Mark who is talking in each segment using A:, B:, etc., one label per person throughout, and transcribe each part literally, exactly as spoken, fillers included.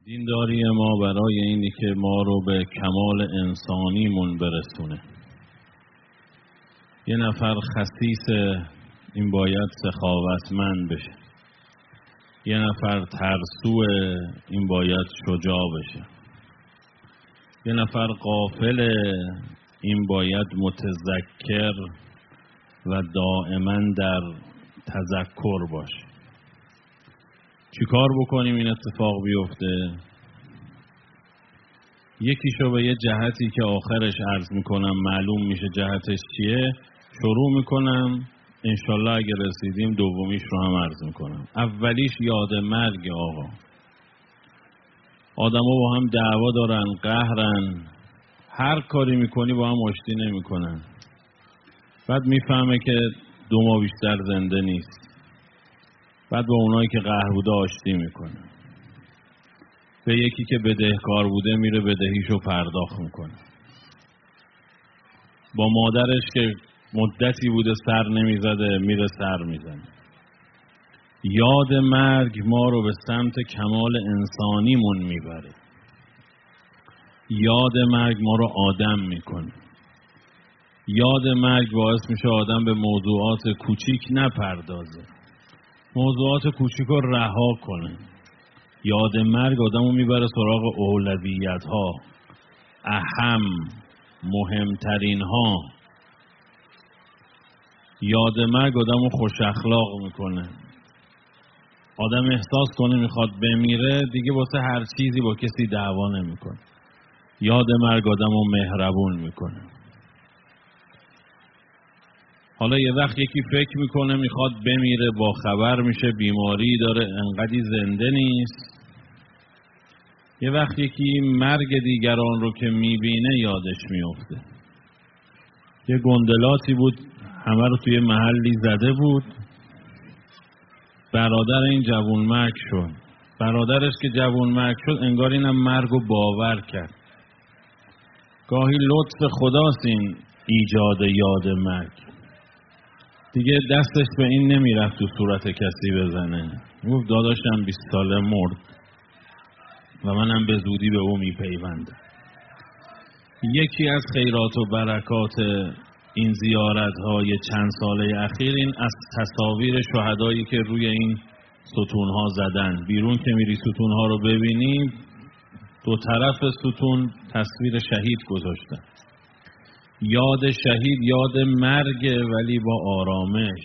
A: دینداری ما برای اینی که ما رو به کمال انسانیمون برسونه. یه نفر خسیس این باید سخاوتمند بشه، یه نفر ترسو این باید شجاع بشه، یه نفر غافل این باید متذکر و دائما در تذکر باشه. چی کار بکنیم این اتفاق بیفته؟ یکیشو به یه جهتی که آخرش عرض میکنم معلوم میشه جهتش چیه شروع میکنم، انشالله اگه رسیدیم دومیش رو هم عرض میکنم. اولیش یاد مرگ. آقا آدم ها با هم دعوا دارن، قهرن، هر کاری میکنی با هم آشتی نمیکنن. بعد میفهمه که دو ماه بیشتر زنده نیست، بعد با اونایی که قهر بوده آشتی میکنه. به یکی که بدهکار بوده میره بدهیشو پرداخت میکنه. با مادرش که مدتی بوده سر نمیزده میره سر میزنه. یاد مرگ ما رو به سمت کمال انسانیمون میبره. یاد مرگ ما رو آدم میکنه. یاد مرگ باعث میشه آدم به موضوعات کوچیک نپردازه، موضوعات کوچیک رو رها کنه. یاد مرگ آدم رو میبره سراغ اولویت ها، اهم، مهمترین ها. یاد مرگ آدم رو خوش اخلاق میکنه. آدم احساس کنه میخواد بمیره دیگه واسه هر چیزی با کسی دعوا نمیکنه. یاد مرگ آدم رو مهربون میکنه. حالا یه وقت یکی فکر میکنه میخواد بمیره، با خبر میشه بیماری داره، انقدی زنده نیست. یه وقت یکی مرگ دیگران رو که میبینه یادش میفته. یه گندلاتی بود همه رو توی محلی زده بود، برادر این جوون مرگ شد. برادرش که جوون مرگ شد انگار اینم مرگ رو باور کرد. گاهی لطف خداست این ایجاد یاد مرگ. دیگه دستش به این نمیرفت تو صورت کسی بزنه. گفت داداشم بیست ساله مرد و منم به زودی به او میپیوندم. یکی از خیرات و برکات این زیارت های چند ساله اخیر این از تصاویر شهدایی که روی این ستون ها زدن. بیرون که میری ستون ها رو ببینی، دو طرف ستون تصویر شهید گذاشتن. یاد شهید یاد مرگ، ولی با آرامش.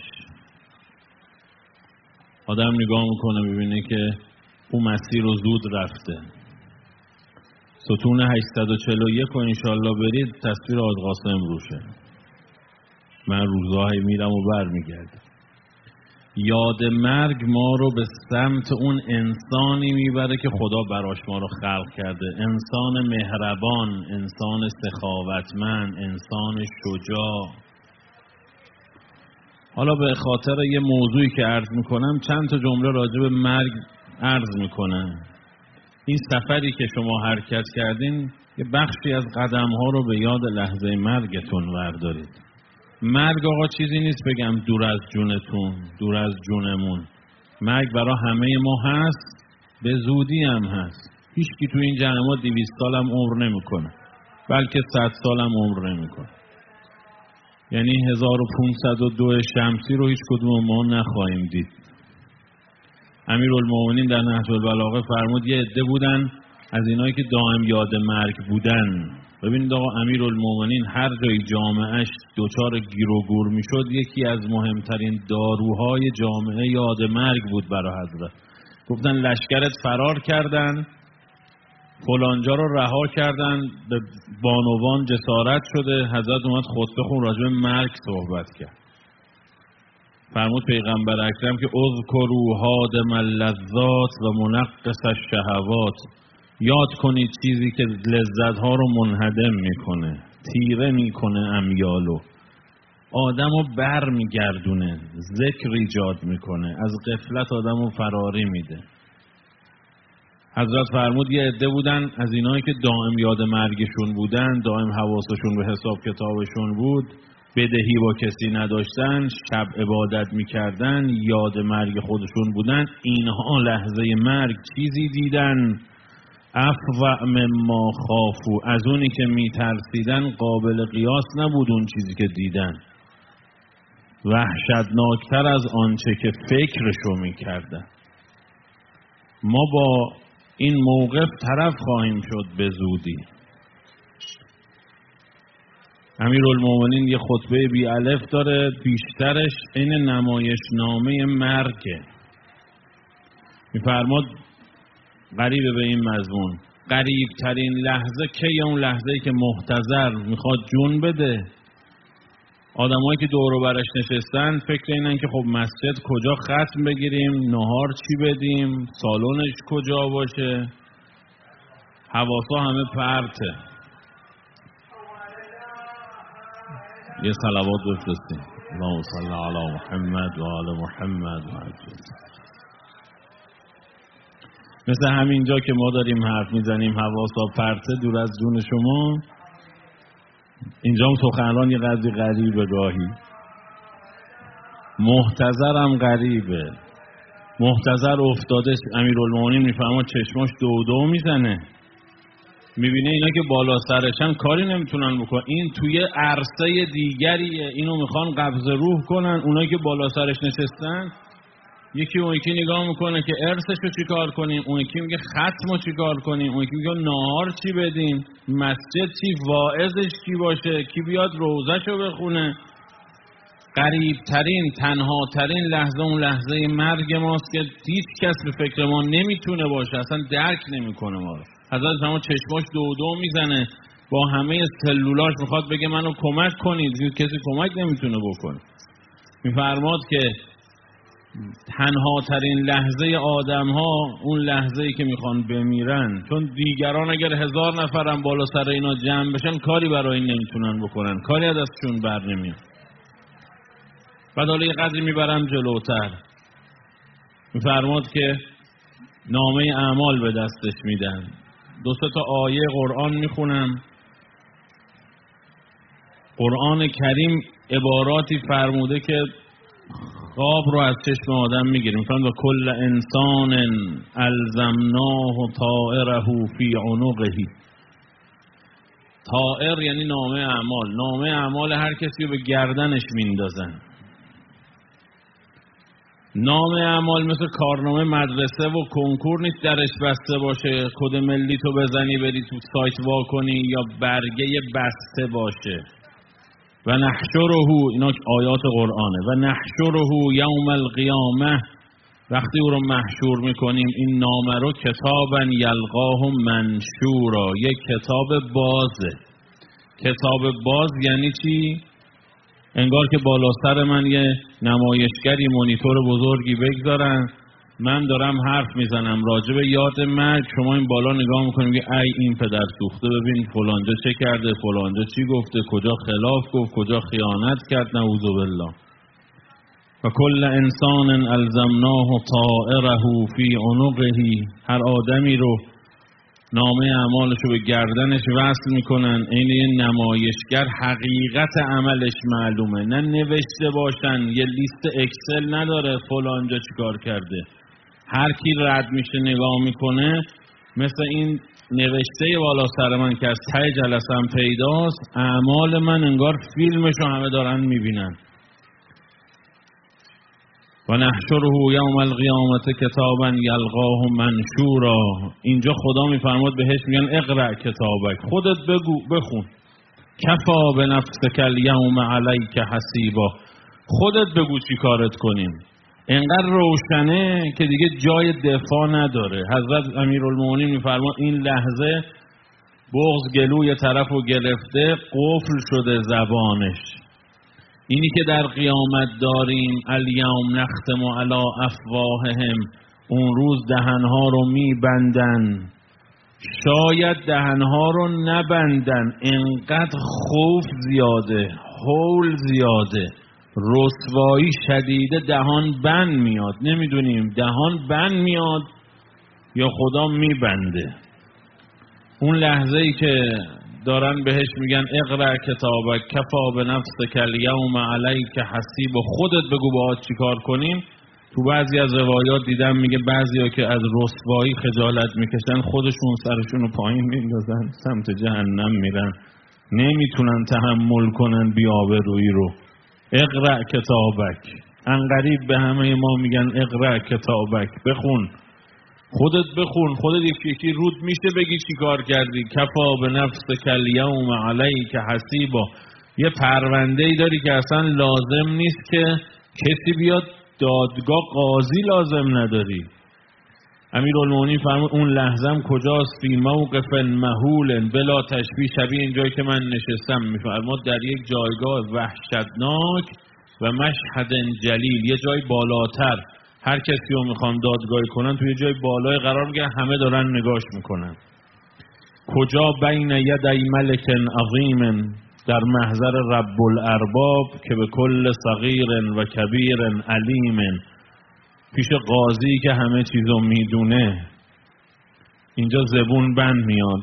A: آدم نگاه میکنه ببینه که اون مسیر رو زود رفته. ستون هشتصد و چهل و یک رو انشالله برید تصویر آج قاسم روشه. من روزهای میرم و بر میگردم. یاد مرگ ما رو به سمت اون انسانی میبره که خدا براش ما رو خلق کرده. انسان مهربان، انسان سخاوتمند، انسان شجاع. حالا به خاطر یه موضوعی که عرض میکنم چند تا جمله راجع به مرگ عرض میکنم. این سفری که شما حرکت کردین یه بخشی از قدم ها رو به یاد لحظه مرگتون بردارید. مرگ آقا چیزی نیست بگم دور از جونتون، دور از جونمون. مرگ برای همه ما هست، به زودی هم هست. هیچ کی تو این جهان ما دویست سال هم عمر نمیکنه، بلکه صد سال هم عمر نمیکنه. یعنی هزار و پانصد و دو شمسی رو هیچ کدوم ما نخواهیم دید. امیرالمومنین در نهج البلاغه فرمود یه عده بودن از اینایی که دائم یاد مرگ بودن. ببینید آقا امیرالمومنین هر جای جامعهش دوچار گیر و گور میشد، یکی از مهمترین داروهای جامعه یاد مرگ بود برای حضرت. گفتن لشکرت فرار کردن، فلانجا رو رها کردن، به بانوان جسارت شده، حضرت اومد خطبه خون راجع به مرگ صحبت کرد. فرمود پیغمبر اکرم که اذکروا هادم اللذات و منقص الشهوات. یاد کنید چیزی که لذت ها رو منهدم میکنه، تیره میکنه امیالو، آدمو بر میگردونه، ذکر ایجاد میکنه، از غفلت آدمو فراری میده. حضرت فرمود یه عده بودن از اینایی که دائم یاد مرگشون بودن، دائم حواسشون به حساب کتابشون بود، بدهی با کسی نداشتن، شب عبادت میکردن، یاد مرگ خودشون بودن. اینها لحظه مرگ چیزی دیدن افوع مما خافو، از اونی که میترسیدن قابل قیاس نبود اون چیزی که دیدن، وحشتناکتر از آنچه که فکرشو میکردن. ما با این موقف طرف خواهیم شد به زودی. امیرالمومنین یه خطبه بی الف داره، بیشترش این نمایشنامه مرگه. میفرماد قریب به این مضمون، قریب ترین لحظه که اون لحظه‌ای که محتضر میخواد جون بده. آدمایی که دور و برش نشستن فکر اینن که خب مسجد کجا ختم بگیریم، نهار چی بدیم، سالنش کجا باشه، حواسا همه پرته. یه صلوات بفرستیم. اللهم صل علی محمد و آل محمد و عجل. مثل همینجا که ما داریم حرف میزنیم حواسا پرته دور از جون شما، اینجا هم سخنران یه قضی غریبه، گاهی محتضرم غریبه. محتضر افتاده، امیرالمومنین میفهمه چشماش دو دو میزنه، میبینه اینا که بالا سرشن کاری نمیتونن بکنن، این توی عرصه دیگریه، اینو میخوان قبض روح کنن. اونایی که بالا سرش نشستن، یکی اون یکی نگاه میکنه که ارثشو چی کار کنیم، اون یکی میگه ختمو چی کار کنیم، اون یکی میگه نهار چی بدیم، مسجد چی، واعظش کی باشه، کی بیاد روزهشو بخونه. قریب ترین، تنها ترین لحظه اون لحظه مرگ ماست که هیچ کس به فکر ما نمیتونه باشه، اصلا درک نمیکنه ما رو. حضرت همون چشماش دو دو میزنه، با همه سلولاش میخواد بگه منو کمک کنید، کسی کمک نمیتونه بکنه. میفرماد که تنها ترین لحظه آدم ها اون لحظه ای که میخوان بمیرن، چون دیگران اگر هزار نفرم بالا سر اینا جمع بشن کاری برای این نمیتونن بکنن، کاری از دستشون بر نمیاد. بعد حالا یه قدری میبرم جلوتر، میفرماد که نامه اعمال به دستش میدن. دو سه تا آیه قرآن میخونم. قرآن کریم عباراتی فرموده که خواب رو از چشم آدم میگیریم. مثلا و کل انسان الزمناه طائره فی عنقه. طائر یعنی نامه اعمال. نامه اعمال هر کسی رو به گردنش میندازن. نامه اعمال مثل کارنامه مدرسه و کنکور نیست درش بسته باشه، کد ملی تو بزنی بری تو سایت وا کنی، یا برگه بسته باشه. و نحشره، اینا آیات قرآنه، و نحشره یوم القیامه، وقتی او رو محشور میکنیم این نامه رو کتابا یلقاه منشورا، یک کتاب بازه. کتاب باز یعنی چی؟ انگار که بالا سر من یه نمایشگری مانیتور بزرگی بگذارن، من دارم حرف میزنم راجع به یاد مرگ، شما این بالا نگاه میکنیم که ای این پدر سوخته، ببین فلانجا چه کرده، فلانجا چی گفته، کجا خلاف گفت، کجا خیانت کرد، نعوذ بالله. و کل انسان الزمناه طائره فی عنقه، هر آدمی رو نامه اعمالش رو به گردنش وصل میکنن. این یه نمایشگر، حقیقت عملش معلومه، نه نوشته باشن، یه لیست اکسل نداره فلانجا چیکار کرده. هر کی رد میشه نگاه میکنه، مثل این نوشته بالا سر من که از ته جلسم پیداست، اعمال من انگار فیلمشو همه دارن میبینن. و نحشره یوم القیامت کتابا یلقاه منشورا. اینجا خدا میفرماد بهش میگن اقرأ کتابک، خودت بگو بخون. کفا بنفسک الیوم علیک حسیبا، خودت بگو چی کارت کنیم. اینقدر روشنه که دیگه جای دفاع نداره. حضرت امیرالمومنین میفرماد این لحظه بغض گلوی طرفو گرفته، قفل شده زبانش. اینی که در قیامت داریم الیوم نختم علی افواههم، اون روز دهنها رو میبندن. شاید دهنها رو نبندن، انقدر خوف زیاده، هول زیاده، رسوایی شدیده، دهان بند میاد. نمیدونیم دهان بند میاد یا خدا میبنده. اون لحظه ای که دارن بهش میگن اقرأ کتابک کفا بنفسک الیوم علیک حسیب، و خودت بگو باهات چی کار کنیم، تو بعضی از روایات دیدم میگه بعضیا که از رسوایی خجالت میکشن خودشون سرشون رو پایین میندازن سمت جهنم میرن، نمیتونن تحمل کنن بی‌آبرویی رو. اقرأ کتابک، انقریب به همه ما میگن اقرأ کتابک، بخون، خودت بخون، خودت یکی یکی رود میشه بگی چی کار کردی. کفا به نفسک الیوم علیک حسیبا، یه پرونده‌ای داری که اصلا لازم نیست که کسی بیاد دادگاه، قاضی لازم نداری. امیرالمومنین فرمود اون لحظم کجاست؟ فی موقف مهول بلا تشبیه، شبیه اینجایی که من نشستم میفرماد در یک جایگاه وحشتناک و مشهد جلیل، یه جای بالاتر. هر کسی رو میخوان دادگاهی کنن توی جای بالای قرار میگیرن، همه دارن نگاش میکنن. کجا؟ بین یدی ملک عظیم، در محضر رب الارباب که به کل صغیر و کبیر علیم، پیش قاضی که همه چیزو میدونه. اینجا زبون بند میاد.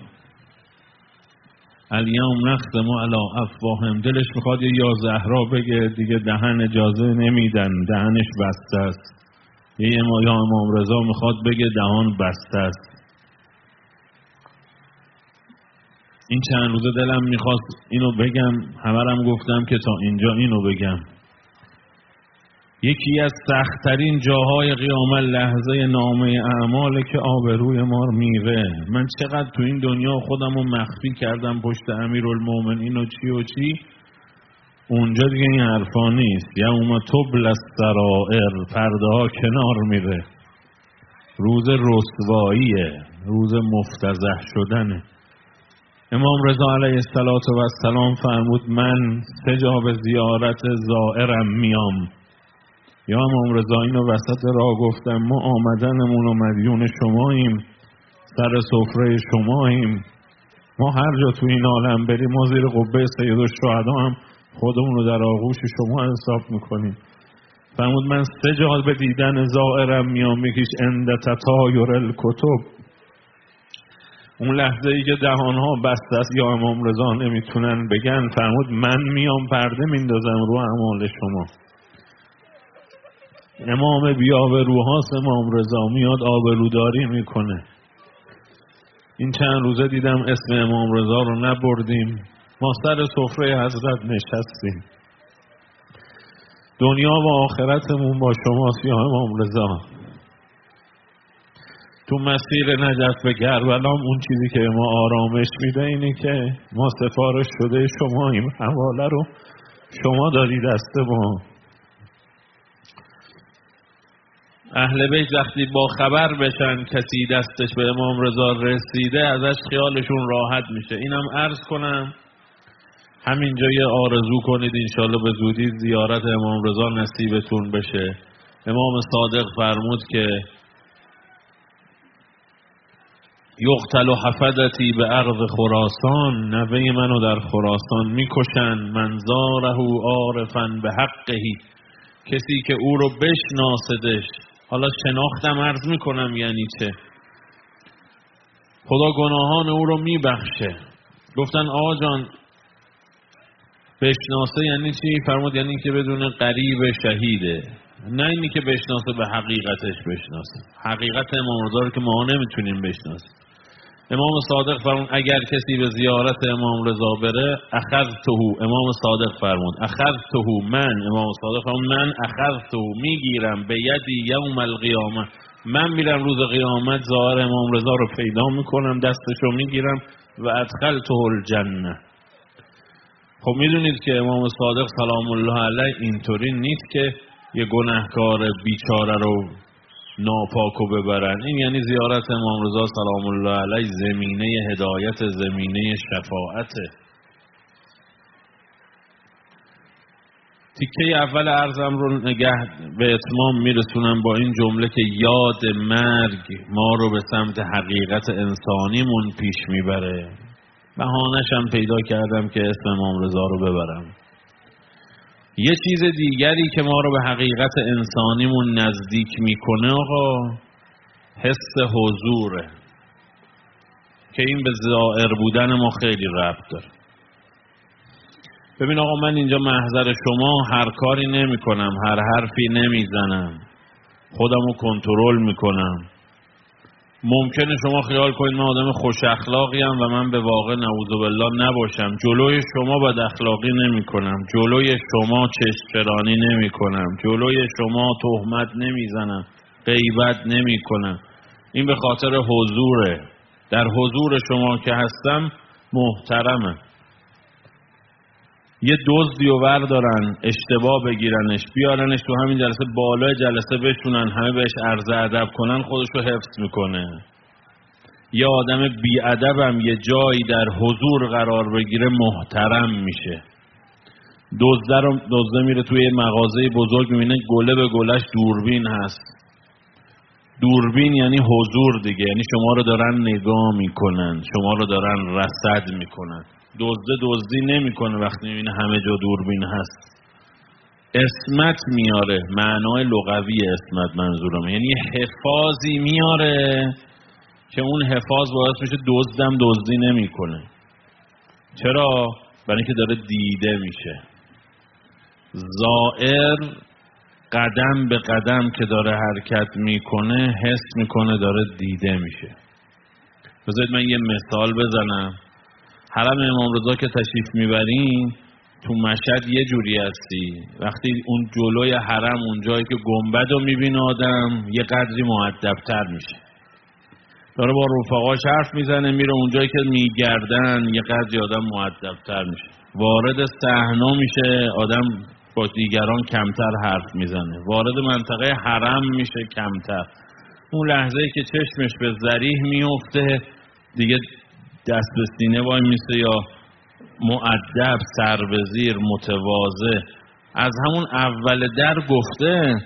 A: الیوم نختم علی افواههم، دلش میخواد یا زهرا بگه دیگه دهن اجازه نمیدن، دهنش بسته است. یه یا امام رضا میخواد بگه دهان بسته است. این چند روزه دلم میخواست اینو بگم، همه رم گفتم که تا اینجا اینو بگم. یکی از سخت‌ترین جاهای قیامت لحظه نامه اعماله که آبروی ما میره. من چقدر تو این دنیا خودمو مخفی کردم پشت امیرالمومنین و چی و چی، اونجا دیگه این حرفا نیست. یوم تبلی السرائر، پرده ها کنار میره، روز رسواییه، روز مفتضح شدنه. امام رضا علیه السلام فرمود من سه جا به زیارت زائرم میام. یا امام رضا اینو وسط راه گفتم، ما آمدنمون و مدیون شماییم، سر سفره شماییم، ما هر جا تو این عالم بریم ما زیر قبه سید الشهدا هم خودمون رو در آغوش شما حساب میکنیم. فرمود من سه جا به دیدن زائرم میام، یکیش عند تطایر الکتب، اون لحظه ای که دهانها بسته است یا امام رضا نمیتونن بگن، فرمود من میام پرده میندازم رو اعمال شما. امام بی‌آبروهاست امام رضا، میاد آبروداری میکنه. این چند روزه دیدم اسم امام رضا رو نبردیم، ما سر سفره حضرت نشستیم. دنیا و آخرتمون با شماست یا امام رضا. تو مسیر نجف به کربلام اون چیزی که ما آرامش میده اینه که ما سفارش شده شماییم، حواله رو شما داری دست ما. اهل بیت وقتی با خبر بشن کسی دستش به امام رضا رسیده ازش خیالشون راحت میشه. اینم عرض کنم همینجا یه آرزو کنید انشالله به زودی زیارت امام رضا نصیبتون بشه. امام صادق فرمود که یقتل حفدتی به ارض خراسان، نوه منو در خراسان میکشن، من زاره عارفا به حقهی، کسی که او رو بشناسدش. حالا شناختم عرض میکنم یعنی چه؟ خدا گناهان او رو میبخشه. گفتن آقا جان بشناسه یعنی چی؟ فرمود یعنی که بدون قریب شهیده، نه اینی که بشناسه به حقیقتش بشناسه. حقیقت امام رضا رو که ما نمیتونیم بشناسیم. امام صادق فرمود اگر کسی به زیارت امام رضا بره اخذته، امام صادق فرمود اخذته، من امام صادق فرمود من اخذته، میگیرم به یدی یوم القیامه، من میرم روز قیامت ظاهر امام رضا رو پیدا میکنم، دستشو میگیرم و ادخلته الجنه. خب میدونید که امام صادق سلام الله علیه اینطوری نیست که یه گناهکار بیچاره رو ناپاکو ببرن. این یعنی زیارت امام رضا سلام الله علیه زمینه هدایت، زمینه شفاعته. تیکه اول عرضم رو نگه به اتمام میرسونم با این جمله که یاد مرگ ما رو به سمت حقیقت انسانیمون پیش میبره. بهانه‌ش هم پیدا کردم که اسم امام رضا رو ببرم. یه چیز دیگری که ما رو به حقیقت انسانیمون نزدیک میکنه آقا حس حضوره که این به زائر بودن ما خیلی ربط داره. ببین آقا من اینجا محضر شما هر کاری نمی کنم، هر حرفی نمی زنم، خودم رو کنترل میکنم. ممکنه شما خیال کنید من آدم خوش اخلاقی ام و من به واقع نعوذ بالله نباشم. جلوی شما بد اخلاقی نمی کنم، جلوی شما چشم‌چرانی نمی کنم، جلوی شما تهمت نمی زنم، غیبت نمی کنم. این به خاطر حضوره. در حضور شما که هستم محترمه. یه دزدی و بردارن اشتباه بگیرنش بیارنش تو همین جلسه بالای جلسه بشونن همه بهش عرض ادب کنن، خودش رو حفظ میکنه. یه آدم بی ادبم یه جایی در حضور قرار بگیره محترم میشه. دزده رو دزده میره توی مغازه بزرگ میبینه گله به گلش دوربین هست. دوربین یعنی حضور دیگه، یعنی شما رو دارن نگاه میکنن، شما رو دارن رصد میکنن. دزده دزدی نمیکنه وقتی میبینه همه جا دوربین هست. اسمت میاره، معنای لغوی اسمت منظورم، یعنی حفاظی میاره که اون حفاظ باعث میشه دزدم دزدی نمیکنه. چرا؟ برای اینکه داره دیده میشه. زائر قدم به قدم که داره حرکت میکنه حس میکنه داره دیده میشه. بذارید من یه مثال بزنم. حرم امام رضا که تشریف میبرین تو مشهد یه جوری هستی، وقتی اون جلوی حرم اون جایی که گنبد رو میبینه آدم یه قدری مؤدب‌تر میشه، داره با رفقاش حرف میزنه، میره اونجایی که میگردن یه قدری آدم مؤدب‌تر میشه. وارد صحنه میشه آدم با دیگران کمتر حرف میزنه. وارد منطقه حرم میشه کمتر. اون لحظه‌ای که چشمش به ذریح میفته دیگه دست به سینه وای میسه یا مؤدب، سربزیر، متواضع. از همون اول در گفته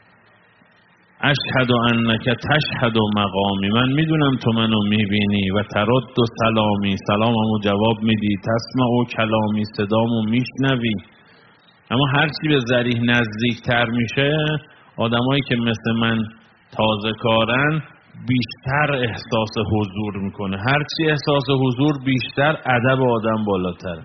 A: اشهد انک تشهد مقامی، من میدونم تو منو میبینی و ترد و سلامی، سلاممو جواب میدی، تسمع و کلامی، صدامو میشنوی. اما هرچی به ذریح نزدیکتر میشه آدمایی که مثل من تازه کارن بیشتر احساس حضور میکنه. هرچی احساس حضور بیشتر ادب آدم بالاتره.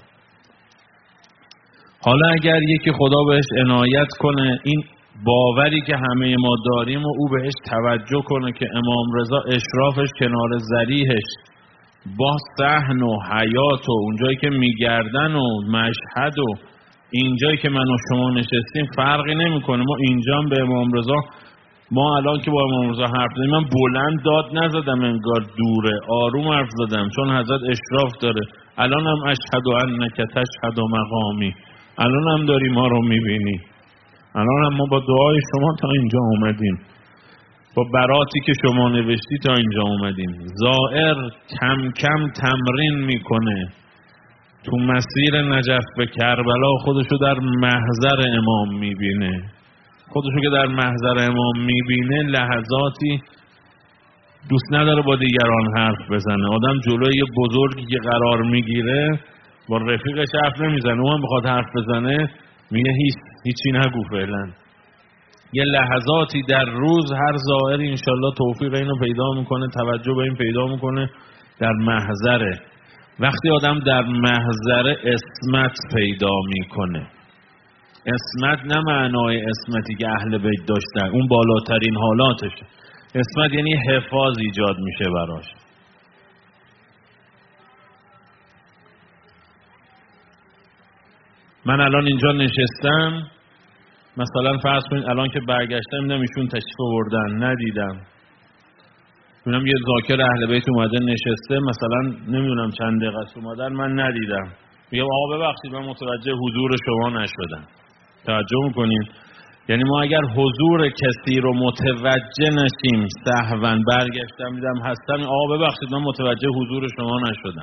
A: حالا اگر یکی خدا بهش عنایت کنه این باوری که همه ما داریم و او بهش توجه کنه که امام رضا اشرافش کنار ذریحش با صحن و حیات و اونجایی که میگردن و مشهد و اینجایی که من و شما نشستیم فرقی نمیکنه. ما اینجا به امام رضا، ما الان که با امام رضا حرف زدیم من بلند داد نزدم انگار دوره، آروم حرف زدم چون حضرت اشراف داره. الان هم اشهد انک تشهد مقامی، الان هم داری ما رو میبینی، الان هم ما با دعای شما تا اینجا اومدیم، با براتی که شما نوشتی تا اینجا اومدیم. زائر کم کم تمرین میکنه تو مسیر نجف به کربلا خودشو در محضر امام میبینه. خودشو که در محضر امام میبینه لحظاتی دوست نداره با دیگران حرف بزنه. آدم جلوی یه بزرگی که قرار میگیره با رفیقش حرف نمیزنه، اون هم بخواد حرف بزنه میگه هیچ هیچی نگو فعلا. یه لحظاتی در روز هر زائری انشالله توفیق اینو پیدا میکنه، توجه به این پیدا میکنه در محضره. وقتی آدم در محضر اسمت پیدا میکنه، اسمت نه معنای اسمتی که اهل بیت داشتن، اون بالاترین حالاتشه. اسمت یعنی حفاظ ایجاد میشه براش. من الان اینجا نشستم، مثلا فرض کنید الان که برگشتم دیدم ایشون تشریف آوردن ندیدم، میبینم یه ذاکر اهل بیت اومده نشسته، مثلا نمیدونم چند دقیقه است اومدن من ندیدم، میگم آقا ببخشید من متوجه حضور شما نشدم. توجه میکنین؟ یعنی ما اگر حضور کسی رو متوجه نشیم سهوا برگشتم دیدم هستم، آقا ببخشید من متوجه حضور شما نشدم.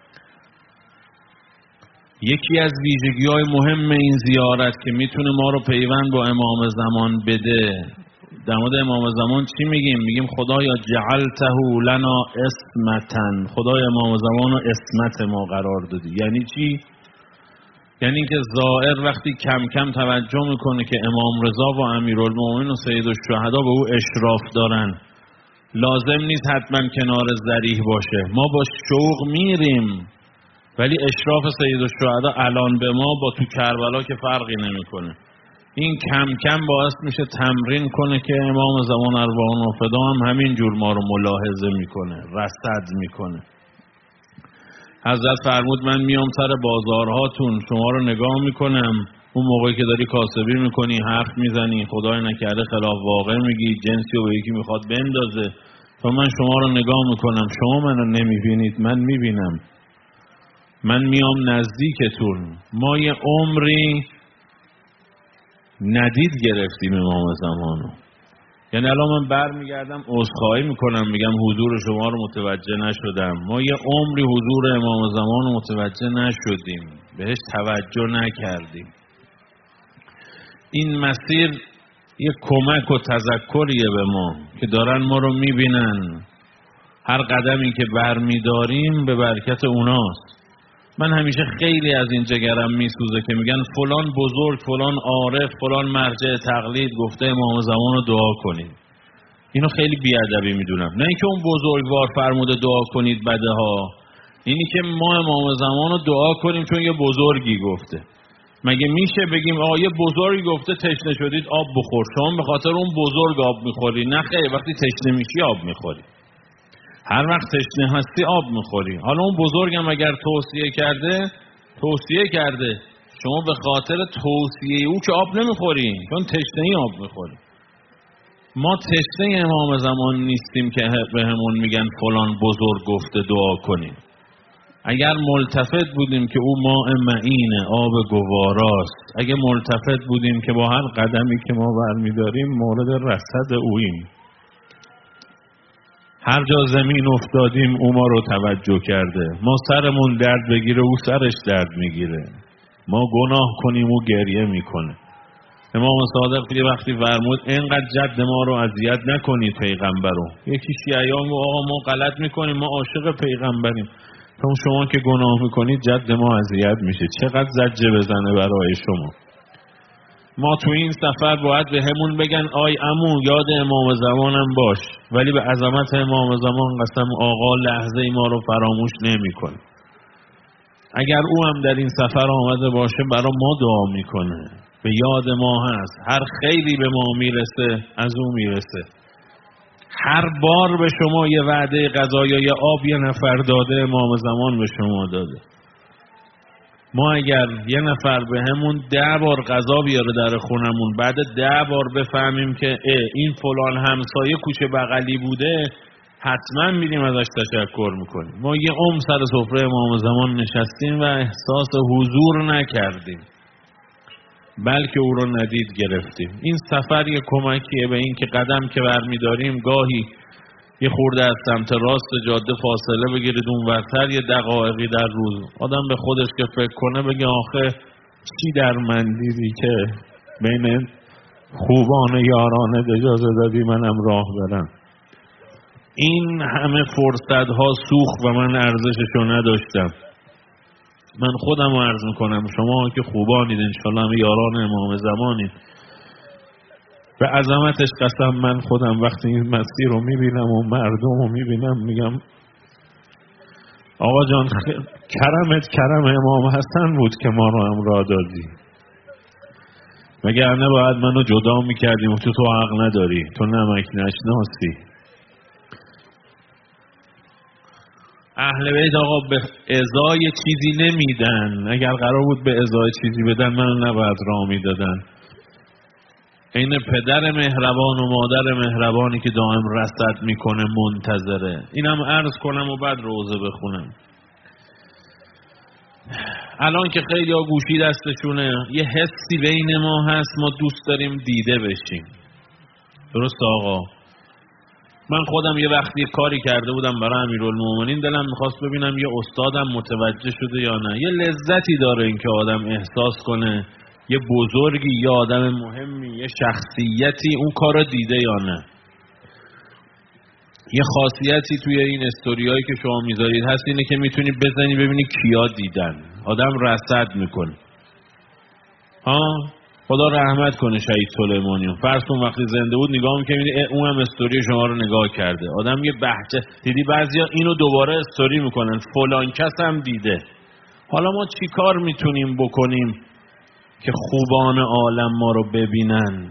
A: یکی از ویژگی‌های مهم این زیارت که میتونه ما رو پیوند با امام زمان بده، در مورد امام زمان چی میگیم؟ میگیم خدایا جعلته لنا اسمتن، خدای امام زمان رو اسمت ما قرار دادی. یعنی چی؟ یعنی اینکه زائر وقتی کم کم توجه میکنه که امام رضا و امیرالمومنین و سید الشهدا به او اشراف دارن، لازم نیست حتما کنار ذریح باشه، ما با شوق میریم، ولی اشراف سید الشهدا الان به ما با تو کربلا که فرقی نمیکنه. این کم کم باعث میشه تمرین کنه که امام زمان ارواحهم فدا هم همین جور ما رو ملاحظه میکنه، رصد میکنه. حضرت فرمود من میام سر بازارهاتون شما رو نگاه میکنم، اون موقعی که داری کاسبی میکنی، حرف میزنی، خدای نکرده خلاف واقع میگی، جنسی رو به یکی میخواد بندازه، تا من شما رو نگاه میکنم، شما منو نمیبینید، من میبینم، من میام نزدیکتون. ما یه عمری ندید گرفتیم امام زمانو. یعنی الان من برمیگردم عذرخواهی میکنم، میگم حضور شما رو متوجه نشدم. ما یه عمری حضور امام زمان رو متوجه نشدیم، بهش توجه نکردیم. این مسیر یه کمک و تذکریه به ما که دارن ما رو میبینن، هر قدمی که برمیداریم به برکت اوناست. من همیشه خیلی از این جگرم میسوزه که میگن فلان بزرگ، فلان عارف، فلان مرجع تقلید گفته امام زمان رو دعا کنید. اینو خیلی بیادبی میدونم. نه اینکه اون بزرگوار فرموده دعا کنید بده ها، اینی که ما امام زمان رو دعا کنیم چون یه بزرگی گفته. مگه میشه بگیم آقا یه بزرگی گفته تشنه شدید آب بخور، شما به خاطر اون بزرگ آب میخوری؟ نه خیر، وقتی تشنه میشی آب میخوری، هر وقت تشنه هستی آب میخوری. حالا اون بزرگم اگر توصیه کرده توصیه کرده، شما به خاطر توصیه او که آب نمیخوری، چون تشنه‌ای آب میخوری. ما تشنه امام زمان نیستیم که به همون میگن فلان بزرگ گفته دعا کنیم. اگر ملتفت بودیم که او ماء معین آب گواراست، اگه ملتفت بودیم که با هر قدمی که ما برمیداریم مورد رصد اویم، هر جا زمین افتادیم او ما رو توجه کرده، ما سرمون درد بگیره او سرش درد میگیره، ما گناه کنیم او گریه میکنه. امام صادق یه وقتی فرمود اینقدر جد ما رو اذیت نکنید پیغمبرو. یکی شیعیان گفت آقا ما غلط میکنیم، ما عاشق پیغمبریم. چون شما که گناه میکنید جد ما اذیت میشه، چقدر زجه بزنه برای شما. ما تو این سفر باید به همون بگن آی عمو یاد امام زمانم باش، ولی به عظمت امام زمان قسم آقا لحظه ما رو فراموش نمیکنه. اگر او هم در این سفر آمده باشه برای ما دعا میکنه، به یاد ما هست، هر خیلی به ما میرسه از او میرسه. هر بار به شما یه وعده غذا یا یه آب یه نفر داده، امام زمان به شما داده. ما اگر یه نفر به همون ده بار غذا بیاره در خونمون، بعد ده بار بفهمیم که این فلان همسایه کوچه بغلی بوده، حتما میریم ازش تشکر میکنیم. ما یه عمر سر سفره امام زمان نشستیم و احساس حضور نکردیم، بلکه او رو ندید گرفتیم. این سفر یه کمکیه به این که قدم که برمیداریم گاهی یه خورده از سمت راست جاده فاصله بگیرید اون ورتر، یه دقایقی در روز آدم به خودش که فکر کنه بگه آخه چی در من دیدی که بین خوبان یارانه اجازه دادی منم راه برم. این همه فرصت ها سوخت و من ارزششو نداشتم. من خودم رو عرض میکنم، شما که خوبانید انشالله همه یاران امام زمانید، به عظمتش قسم من خودم وقتی این مسیر رو میبینم و مردم رو میبینم میگم آقا جان کرمت کرم امام حسن بود که ما رو هم راه دادی، وگرنه باید منو جدا میکردیم و تو تو حق نداری، تو نمک نشناسی. اهل بیت آقا به ازای چیزی نمیدن، اگر قرار بود به ازای چیزی بدن من نباید راه میدادن. این پدر مهربان و مادر مهربانی که دائم رصد میکنه منتظره. اینم عرض کنم و بعد روزه بخونم. الان که خیلی ها گوشی دستشونه، یه حسی بین ما هست، ما دوست داریم دیده بشیم. درست آقا؟ من خودم یه وقتی کاری کرده بودم برای امیرالمومنین، دلم میخواست ببینم یه استادم متوجه شده یا نه. یه لذتی داره این که آدم احساس کنه یه بزرگی، یه آدم مهمی، یه شخصیتی اون کار دیده یا نه. یه خاصیتی توی این استوریایی که شما میذارید هست، اینه که میتونی بزنی ببینی کیا دیدن. آدم رصد میکنه. ها خدا رحمت کنه شهید سلیمانی. فرض کن وقتی زنده بود نگاه می‌کنی اون هم استوری شما رو نگاه کرده. آدم یه بهجه دیدی، بعضیا اینو دوباره استوری میکنن فلان کس هم دیده. حالا ما چی کار میتونیم بکنیم که خوبان عالم ما رو ببینن.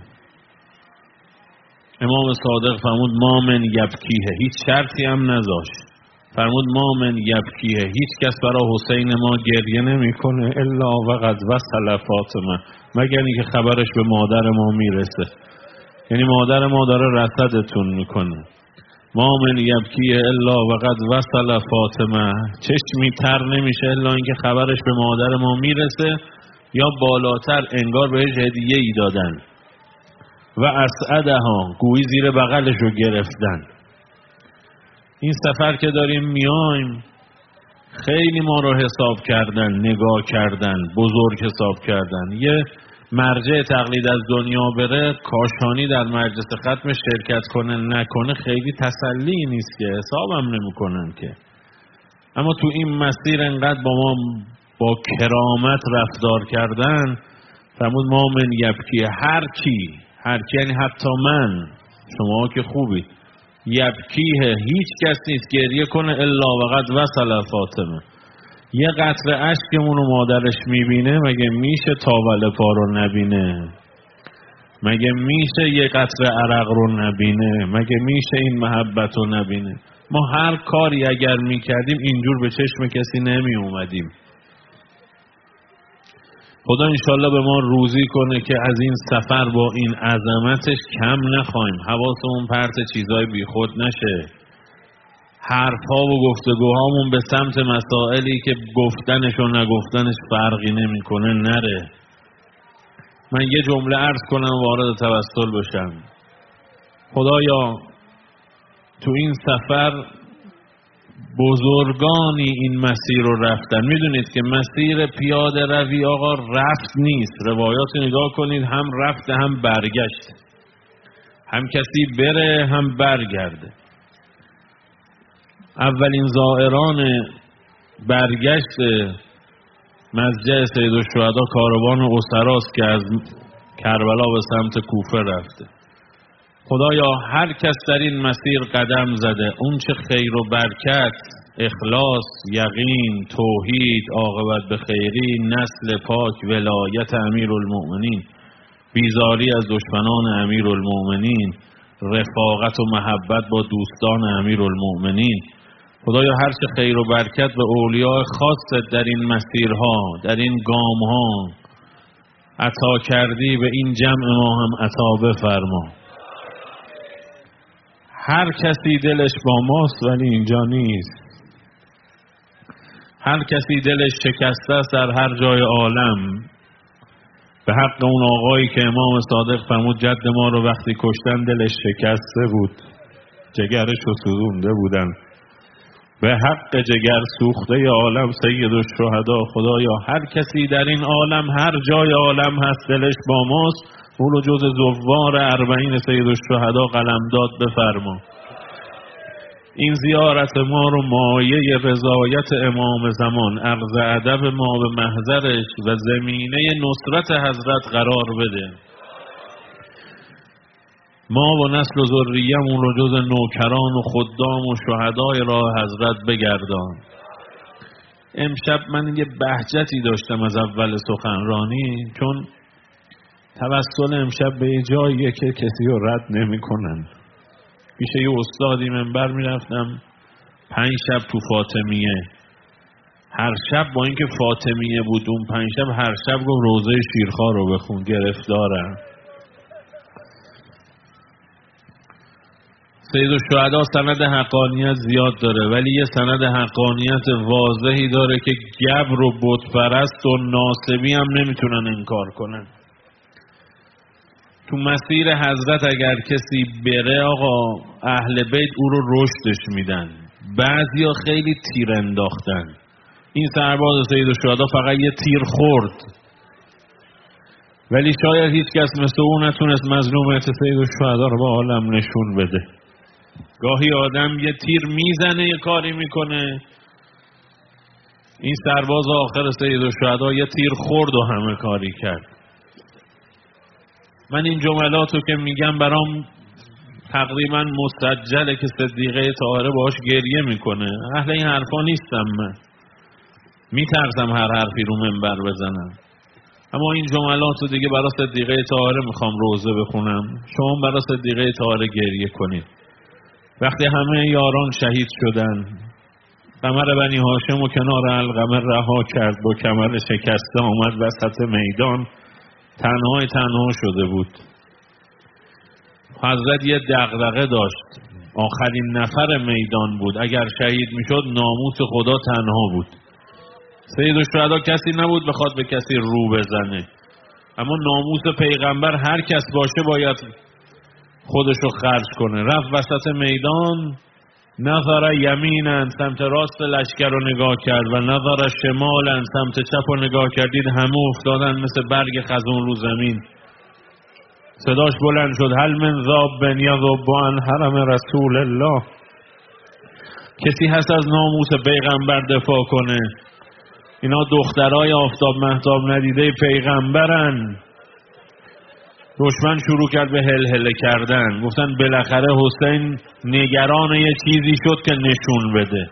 A: امام صادق فرمود ما من یبکیه، هیچ شرطی هم نذاشت، فرمود ما من یبکیه، هیچ کس برای حسین ما گریه نمیکنه الا وقد وصل فاطمه، مگر اینکه خبرش به مادر ما میرسه، یعنی مادر ما داره رصدتون میکنه. ما من یبکیه الا وقد وصل فاطمه، چشمی تر نمیشه الا اینکه خبرش به مادر ما میرسه، یا بالاتر انگار بهش هدیه ای دادن. و اسعدها، گویی زیر بغلش رو گرفتن. این سفر که داریم میایم خیلی ما رو حساب کردن، نگاه کردن، بزرگ حساب کردن. یه مرجع تقلید از دنیا بره، کاشانی در مجلس ختم شرکت کنه نکنه خیلی تسلی نیست که، حسابم نمیکنن که. اما تو این مسیر انقدر با ما با کرامت رفتار کردن، فرمود ما من یبکی، هر کی، هر کی یعنی حتی من، شما که خوبید، یبکیه، هیچ کس نیست گریه کنه الا وقد وصل فاطمه. یه قطره اشکمون رو مادرش میبینه، مگه میشه تاول پا رو نبینه؟ مگه میشه یه قطره عرق رو نبینه؟ مگه میشه این محبت رو نبینه؟ ما هر کاری اگر میکردیم اینجور به چشم کسی نمی اومدیم. خدا انشالله به ما روزی کنه که از این سفر با این عظمتش کم نخوایم، حواسمون پرت چیزای بی خود نشه، حرفها و گفتگوهامون به سمت مسائلی که گفتنش و نگفتنش فرقی نمیکنه نره. من یه جمله عرض کنم وارد توسل بشم. خدایا تو این سفر بزرگانی این مسیر رو رفتن. میدونید که مسیر پیاده روی آقا رفت نیست، روایات نگاه کنید، هم رفت هم برگشت، هم کسی بره هم برگرده. اولین زائران برگشت مضجع سید الشهدا کاروان اسراست که از کربلا به سمت کوفه رفته. خدایا هر کس در این مسیر قدم زده، اون چه خیر و برکت، اخلاص، یقین، توحید، عاقبت به خیری، نسل پاک، ولایت امیرالمؤمنین، بیزاری از دشمنان امیرالمؤمنین، رفاقت و محبت با دوستان امیرالمؤمنین، خدایا هر چه خیر و برکت به اولیاء خاصت در این مسیرها، در این گامها عطا کردی، به این جمع ما هم عطا بفرما. هر کسی دلش با ماست ولی اینجا نیست، هر کسی دلش شکسته است در هر جای عالم، به حق اون آقایی که امام صادق فرمود جد ما رو وقتی کشتن دلش شکسته بود، جگرش رو سوزونده بودن، به حق جگر سوخته عالم سید الشهدا. خدایا هر کسی در این عالم هر جای عالم هست دلش با ماست، او رو جز زوار اربعین سید الشهدا قلمداد بفرما. این زیارت ما رو مایه رضایت امام زمان، عرض ادب ما به محضرش و زمینه نصرت حضرت قرار بده. ما و نسل و ذریه‌مون رو جز نوکران و خدام و شهدای راه حضرت بگردان. امشب من یه بهجتی داشتم از اول سخنرانی، چون توسل امشب به جاییه که کسی رو رد نمی کنن. پیش یه استادی منبر می رفتم پنج شب تو فاطمیه، هر شب با اینکه فاطمیه بود اون پنج شب هر شب گفت روزه شیرخوار رو بخون، گرفتارم. سید الشهدا سند حقانیت زیاد داره، ولی یه سند حقانیت واضحی داره که گبر و بتپرست و ناصبی هم نمیتونن انکار کنن. تو مسیر حضرت اگر کسی بره آقا، اهل بیت او رو رشدش میدن. بعضیا خیلی تیر انداختن. این سرباز سید الشهدا فقط یه تیر خورد، ولی شاید هیچ کس مثل او نتونست مظلومیت سید الشهدا رو به عالم نشون بده. گاهی آدم یه تیر میزنه یه کاری میکنه، این سرباز آخر سید الشهدا یه تیر خورد و همه کاری کرد. من این جملاتو که میگم برام تقریبا مسجله که صدیقه طاهره باهاش گریه میکنه. اهل این حرفا نیستم، من میترسم هر حرفی رو منبر بزنم. اما این جملات رو دیگه برای صدیقه طاهره میخوام روزه بخونم، شما برای صدیقه طاهره گریه کنید. وقتی همه یاران شهید شدن، قمر بنی هاشم و کنار القمه رها کرد، با کمر شکسته آمد وسط میدان، تنهای تنها شده بود. حضرت یه دغدغه داشت، آخرین نفر میدان بود، اگر شهید میشد ناموس خدا تنها بود. سید الشهدا کسی نبود بخواد به کسی رو بزنه، اما ناموس پیغمبر هر کس باشه باید خودشو خرج کنه. رفت وسط میدان، نظر یمینن سمت راست لشکر رو نگاه کرد و نظر شمالن سمت چپ رو نگاه کردید، همه افتادن مثل برگ خزون رو زمین. صداش بلند شد، هل من ذاب یذب عن حرم رسول الله، کسی هست از ناموس پیغمبر دفاع کنه؟ اینا دخترای آفتاب مهتاب ندیده پیغمبرن. دشمن شروع کرد به هل هله کردن، گفتن بالاخره حسین نگران یه چیزی شد که نشون بده.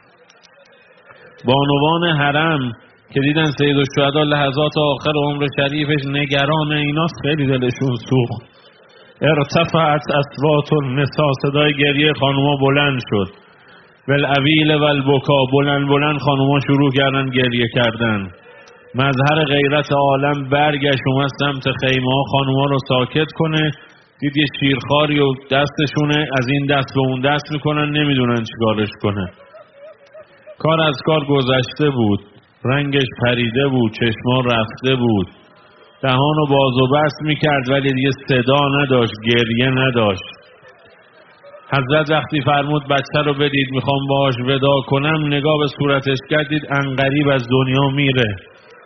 A: بانوان حرم که دیدن سید الشهدا لحظات آخر عمر شریفش نگران ایناست، خیلی دلشون سوخت. ارتفعت اصوات النساء، صدای گریه خانوما بلند شد. والعویل والبکا، بلند بلند خانوما شروع کردن گریه کردن. مظهر غیرت عالم برگشت اومد سمت خیمه ها خانوما رو ساکت کنه. دید یه شیرخواری و دستشونه از این دست به اون دست میکنن، نمیدونن چیکارش کنه. کار از کار گذشته بود، رنگش پریده بود، چشما رفته بود، دهانو باز و بست میکرد ولی دیگه صدا نداشت، گریه نداشت. حضرت وقتی فرمود بچه رو بدید میخوام باهاش ودا کنم، نگاه به صورتش کردید انقریب از دنیا میره.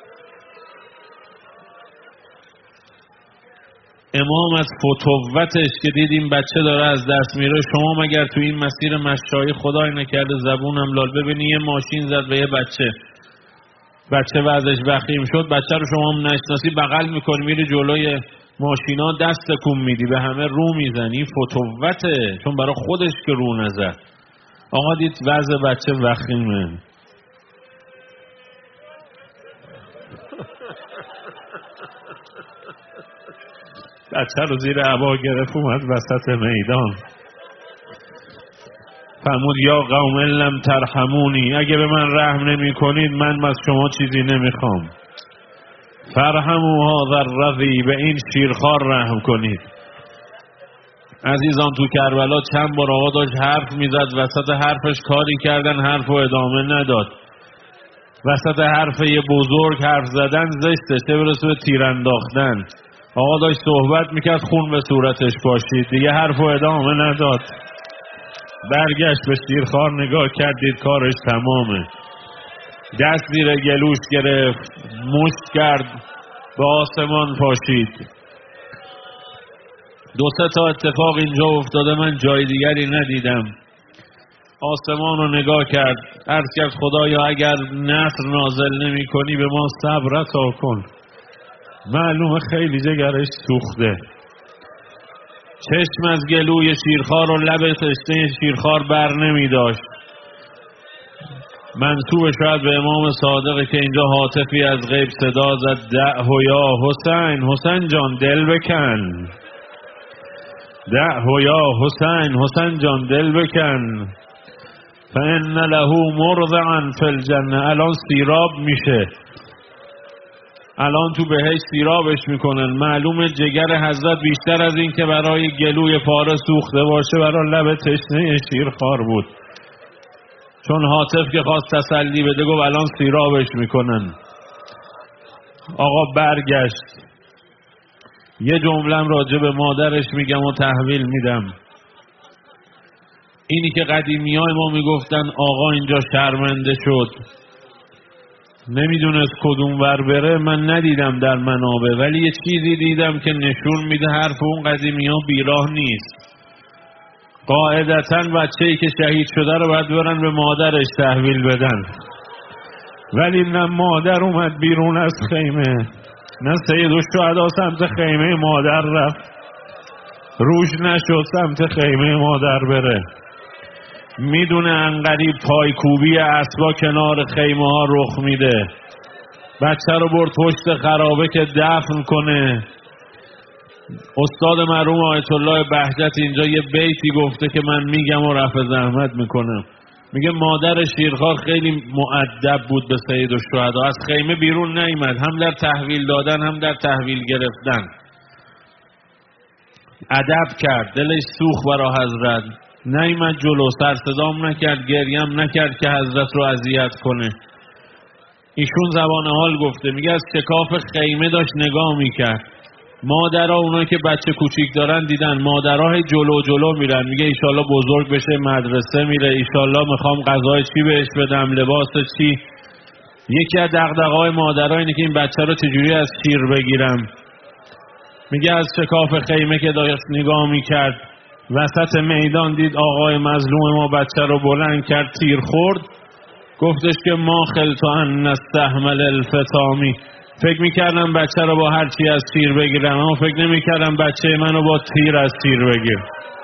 A: امام از فتوتش که دید این بچه داره از دست میره، شما مگر تو این مسیر مشایی خدای نکرده زبونم لال ببینی یه ماشین زد به یه بچه، بچه وضعش وخیم شد، بچه رو شما هم نشناسی بغل میکنی میری جلوی ماشینا دست تکون میدی، به همه رو میزنی. فتوته، چون برای خودش که رو نزد. آقا دید وضع بچه وخیمه، بچه رو زیر عبا گرفت اومد وسط میدان. فرمود یا قوم لم ترحمونی، اگه به من رحم نمی کنید من از شما چیزی نمیخوام. فرحموا هذا الرضی، به این شیرخوار رحم کنید. عزیزان تو کربلا چند بار آقا داشت حرف میزد، وسط حرفش کاری کردن حرف و ادامه نداد. وسط حرف یه بزرگ حرف زدن زشته، چه برسه به تیر انداختن. آقا داشت صحبت میکرد خون به صورتش پاشید، دیگه حرف و ادامه نداد. برگشت به شیرخوار نگاه کردید کارش تمامه. دست زیر گلوش گرفت، مشت کرد، به آسمان پاشید. دو سه تا اتفاق اینجا افتاده من جای دیگری ندیدم. آسمان رو نگاه کرد، عرض کرد خدایا اگر نصر نازل نمی کنی به ما صبر عطا کن. معلومه خیلی جگرش سوخته. چشم از گلوی شیرخوار و لب تشنه شیرخوار بر نمی داشت. منسوب شاید به امام صادقه که اینجا هاتفی از غیب صدا زد، دعه یا حسین، حسین جان دل بکن، دعه یا حسین، حسین جان دل بکن، فان له مرضعا فی الجنه. الان سیراب میشه، الان تو بهشت سیرابش میکنن. معلومه جگر حضرت بیشتر از این که برای گلوی پاره سوخته باشه برای لب تشنه شیرخوار بود، چون هاتف که خواست تسلی بده گفت الان سیرابش میکنن. آقا برگشت، یه جملم راجع به مادرش میگم و تحویل میدم. اینی که قدیمی های ما میگفتن آقا اینجا شرمنده شد، نمیدونست کدوم ور بره، من ندیدم در منابع، ولی یه چیزی دیدم که نشون میده حرف اون قدیمی ها بیراه نیست. قاعدتاً بچه‌ای که شهید شده رو باید برن به مادرش تحویل بدن، ولی نه مادر اومد بیرون از خیمه، نه سید الشهدا سمت خیمه مادر رفت، روش نشد سمت خیمه مادر بره. میدونه انقریب پایکوبی اسبا کنار خیمه ها رخ میده. بچه رو برد پشت خرابه که دفن کنه. استاد مرحوم آیت الله بهجت اینجا یه بیتی گفته که من میگم و رفع زحمت میکنم. میگه مادر شیرخوار خیلی مؤدب بود به سید الشهدا، از خیمه بیرون نیامد، هم در تحویل دادن هم در تحویل گرفتن ادب کرد، دلش سوخت برا حضرت، نیامد جلو، سر صدام نکرد، گریم نکرد که حضرت رو اذیت کنه. ایشون زبان حال گفته، میگه از شکاف خیمه داشت نگاه میکرد، مادرها اونایی که بچه کوچیک دارن دیدن مادرها جلو جلو میرن، میگه ایشالله بزرگ بشه مدرسه میره، ایشالله میخوام غذای چی بهش بدم، لباس چی. یکی از دغدغه‌های مادرها اینه که این بچه رو چجوری از شیر بگیرم. میگه از شکاف خیمه که داشت نگاه میکرد، وسط میدان دید آقای مظلوم ما بچه رو بلند کرد، تیر خورد، گفتش که ما خلطو ان نستحمل الفتامی، فکر میکردم بچه رو با هر چی از تیر بگیرم، اما فکر نمیکردم بچه منو با تیر از تیر بگیر.